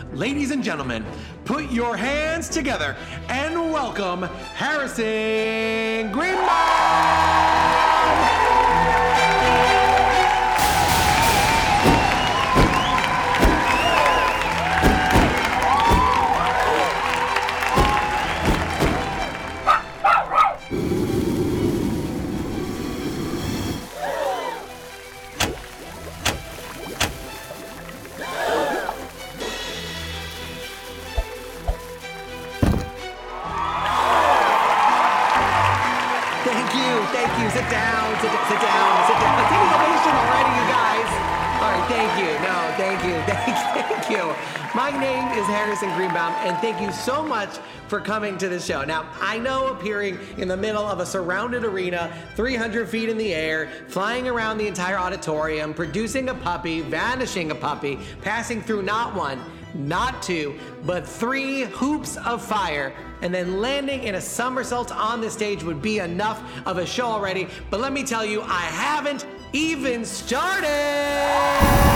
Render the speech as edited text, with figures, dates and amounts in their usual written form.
Ladies and gentlemen, put your hands together and welcome Harrison Greenbaum! Thank you. Sit down. Taking ovation already, you guys. All right, thank you. No, thank you. My name is Harrison Greenbaum, and thank you so much for coming to the show. Now, I know appearing in the middle of a surrounded arena, 300 feet in the air, flying around the entire auditorium, producing a puppy, vanishing a puppy, passing through not one, not two, but 3 hoops of fire, and then landing in a somersault on the stage would be enough of a show already. But let me tell you, I haven't even started!